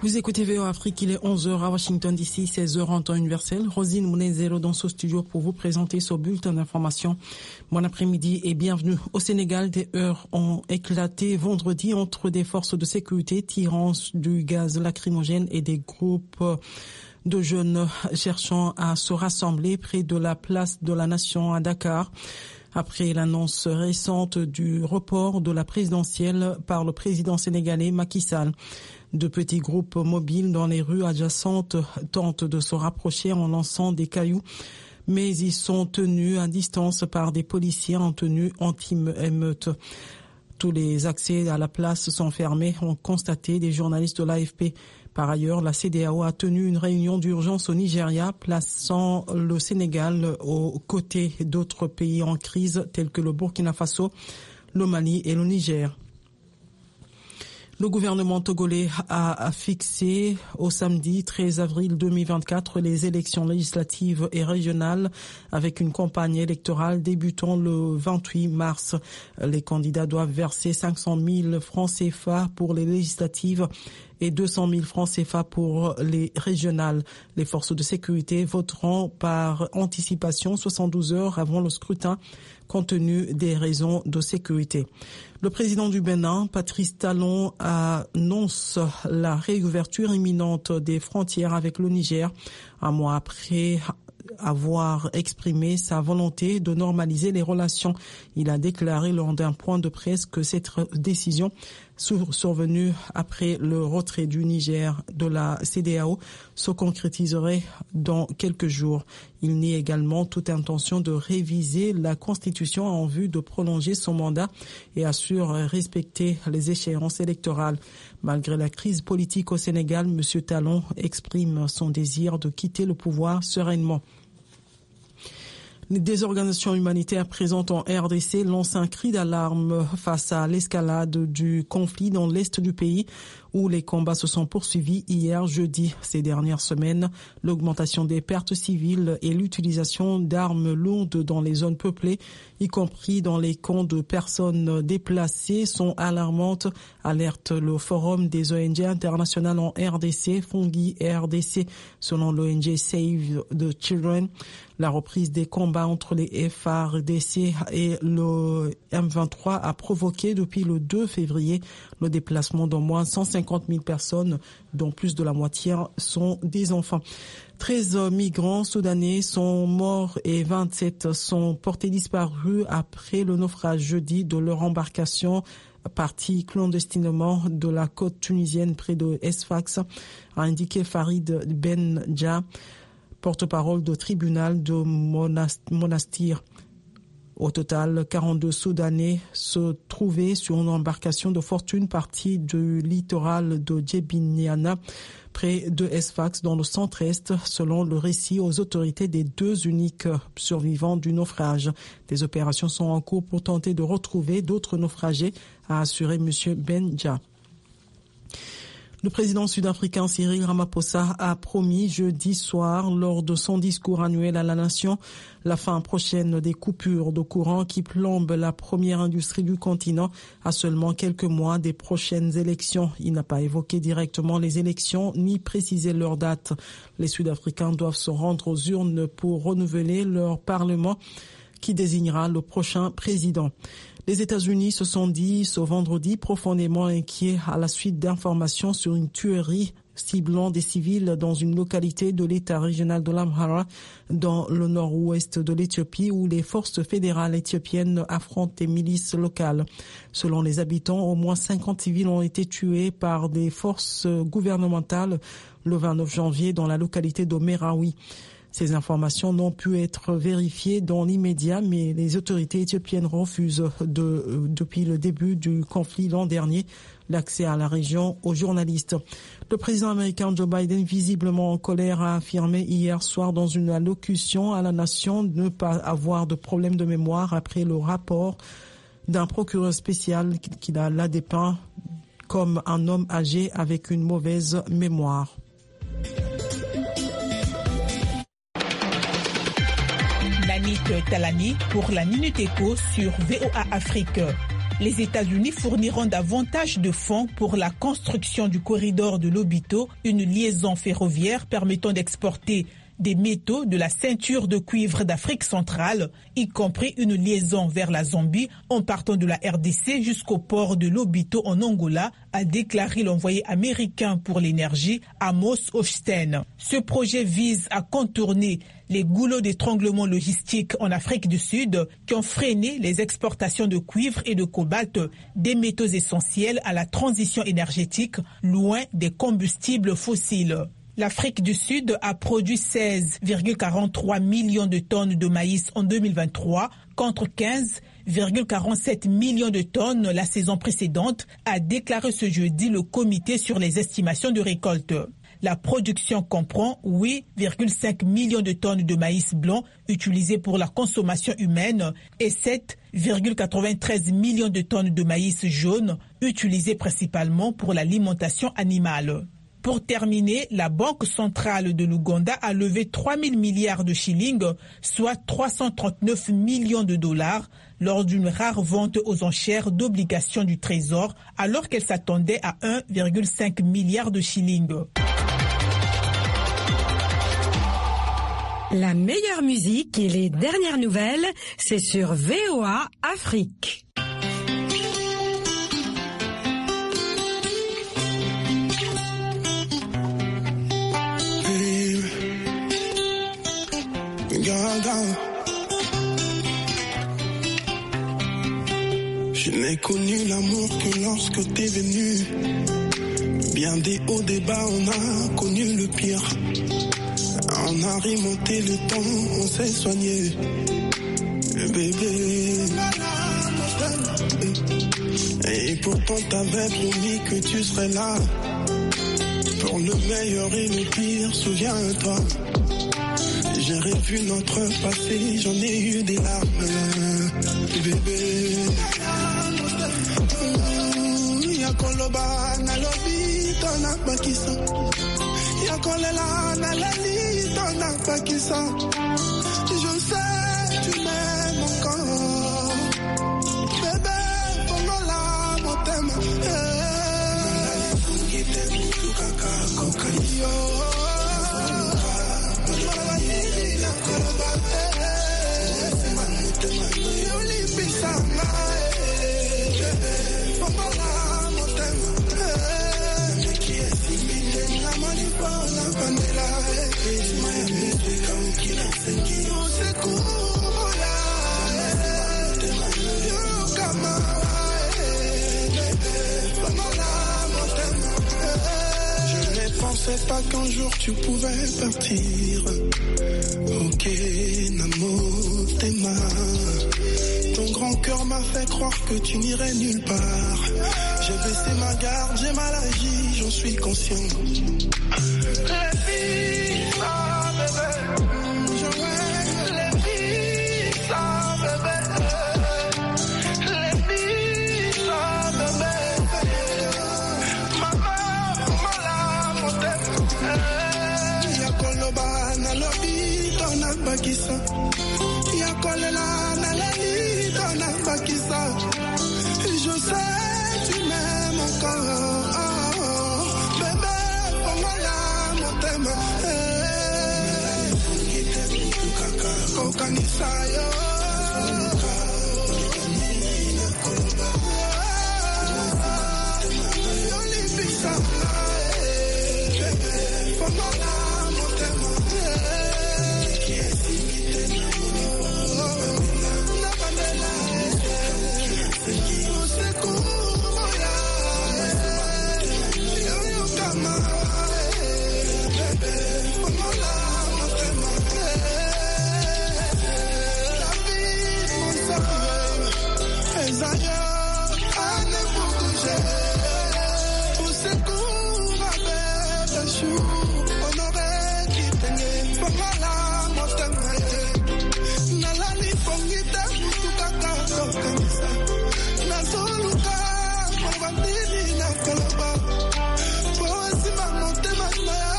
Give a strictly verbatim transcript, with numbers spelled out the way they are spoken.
Vous écoutez V O Afrique, il est onze heures à Washington D C, seize heures en temps universel. Rosine Mounezero dans ce studio pour vous présenter ce bulletin d'information. Bon après-midi et bienvenue. Au Sénégal, des heurts ont éclaté vendredi entre des forces de sécurité tirant du gaz lacrymogène et des groupes de jeunes cherchant à se rassembler près de la place de la Nation à Dakar. Après l'annonce récente du report de la présidentielle par le président sénégalais Macky Sall. De petits groupes mobiles dans les rues adjacentes tentent de se rapprocher en lançant des cailloux, mais ils sont tenus à distance par des policiers en tenue anti-émeute. Tous les accès à la place sont fermés, ont constaté des journalistes de l'A F P. Par ailleurs, la C D A O a tenu une réunion d'urgence au Nigeria, plaçant le Sénégal aux côtés d'autres pays en crise tels que le Burkina Faso, le Mali et le Niger. Le gouvernement togolais a fixé au samedi treize avril deux mille vingt-quatre les élections législatives et régionales avec une campagne électorale débutant le vingt-huit mars. Les candidats doivent verser cinq cent mille francs C F A pour les législatives et deux cent mille francs C F A pour les régionales. Les forces de sécurité voteront par anticipation soixante-douze heures avant le scrutin compte tenu des raisons de sécurité. Le président du Bénin, Patrice Talon, annonce la réouverture imminente des frontières avec le Niger, un mois après avoir exprimé sa volonté de normaliser les relations. Il a déclaré lors d'un point de presse que cette décision survenue après le retrait du Niger de la C D A O se concrétiserait dans quelques jours. Il nie également toute intention de réviser la Constitution en vue de prolonger son mandat et assure respecter les échéances électorales. Malgré la crise politique au Sénégal, M. Talon exprime son désir de quitter le pouvoir sereinement. Des organisations humanitaires présentes en R D C lancent un cri d'alarme face à l'escalade du conflit dans l'est du pays où les combats se sont poursuivis hier jeudi. Ces dernières semaines, l'augmentation des pertes civiles et l'utilisation d'armes lourdes dans les zones peuplées, y compris dans les camps de personnes déplacées, sont alarmantes, alerte le Forum des O N G internationales en R D C, Fongi R D C, selon l'O N G Save the Children. La reprise des combats entre les F A R D C et le M vingt-trois a provoqué depuis le deux février le déplacement d'au moins cent cinquante mille personnes, dont plus de la moitié sont des enfants. treize migrants soudanais sont morts et vingt-sept sont portés disparus après le naufrage jeudi de leur embarcation partie clandestinement de la côte tunisienne près de Sfax, a indiqué Farid Benja, porte-parole du tribunal de Monastir. Au total, quarante-deux Soudanais se trouvaient sur une embarcation de fortune partie du littoral de Djebiniana, près de Sfax, dans le centre-est, selon le récit aux autorités des deux uniques survivants du naufrage. Des opérations sont en cours pour tenter de retrouver d'autres naufragés, a assuré M. Benja. Le président sud-africain Cyril Ramaphosa a promis jeudi soir, lors de son discours annuel à la nation, la fin prochaine des coupures de courant qui plombent la première industrie du continent à seulement quelques mois des prochaines élections. Il n'a pas évoqué directement les élections ni précisé leur date. Les Sud-Africains doivent se rendre aux urnes pour renouveler leur parlement qui désignera le prochain président. Les États-Unis se sont dit ce vendredi profondément inquiets à la suite d'informations sur une tuerie ciblant des civils dans une localité de l'État régional de l'Amhara, dans le nord-ouest de l'Éthiopie, où les forces fédérales éthiopiennes affrontent des milices locales. Selon les habitants, au moins cinquante civils ont été tués par des forces gouvernementales le vingt-neuf janvier dans la localité de Merawi. Ces informations n'ont pu être vérifiées dans l'immédiat, mais les autorités éthiopiennes refusent de, depuis le début du conflit l'an dernier, l'accès à la région aux journalistes. Le président américain Joe Biden, visiblement en colère, a affirmé hier soir dans une allocution à la nation de ne pas avoir de problème de mémoire après le rapport d'un procureur spécial qu'il a là dépeint comme un homme âgé avec une mauvaise mémoire. Talani pour la Minute Éco sur V O A Afrique. Les États-Unis fourniront davantage de fonds pour la construction du corridor de Lobito, une liaison ferroviaire permettant d'exporter des métaux de la ceinture de cuivre d'Afrique centrale, y compris une liaison vers la Zambie en partant de la R D C jusqu'au port de Lobito en Angola, a déclaré l'envoyé américain pour l'énergie Amos Hochstein. Ce projet vise à contourner les goulots d'étranglement logistique en Afrique du Sud qui ont freiné les exportations de cuivre et de cobalt, des métaux essentiels à la transition énergétique, loin des combustibles fossiles. L'Afrique du Sud a produit seize virgule quarante-trois millions de tonnes de maïs en deux mille vingt-trois contre quinze virgule quarante-sept millions de tonnes la saison précédente, a déclaré ce jeudi le comité sur les estimations de récolte. La production comprend huit virgule cinq millions de tonnes de maïs blanc utilisés pour la consommation humaine et sept virgule quatre-vingt-treize millions de tonnes de maïs jaune utilisés principalement pour l'alimentation animale. Pour terminer, la Banque centrale de l'Ouganda a levé trois mille milliards de shillings, soit trois cent trente-neuf millions de dollars, lors d'une rare vente aux enchères d'obligations du Trésor, alors qu'elle s'attendait à un virgule cinq milliard de shillings. La meilleure musique et les dernières nouvelles, c'est sur V O A Afrique. Je n'ai connu l'amour que lorsque t'es venu. Bien des hauts, des bas, on a connu le pire. On a remonté le temps, on s'est soigné. Bébé. Et pourtant t'avais promis que tu serais là. Pour le meilleur et le pire, souviens-toi. J'ai revu notre passé, j'en ai eu des larmes, bébé. Y'a koloba na lobi, t'en as pas qui ça. Y'a kolela na lali, t'en as pas qui ça. Je sais, tu m'aimes encore. Bébé, pendant la mon thème. Je ne pensais pas qu'un jour tu pouvais partir. Ok, Namo, Tema. Ton grand cœur m'a fait croire que tu n'irais nulle part. J'ai baissé ma garde, j'ai mal agi, j'en suis conscient. Les filles, ça bébé. Je veux les filles, ça bébé. Les filles, ça bébé. Maman, mala, mon tête. Y'a koloba na lobi, t'en as pas qui ça. Y'a kolela na lali, t'en as pas qui ça. Je sais, tu m'aimes encore. Bébé, pour moi là, mon thème. Kokanisa yo. Yoli bisa. Bébé, pour moi là, mon thème.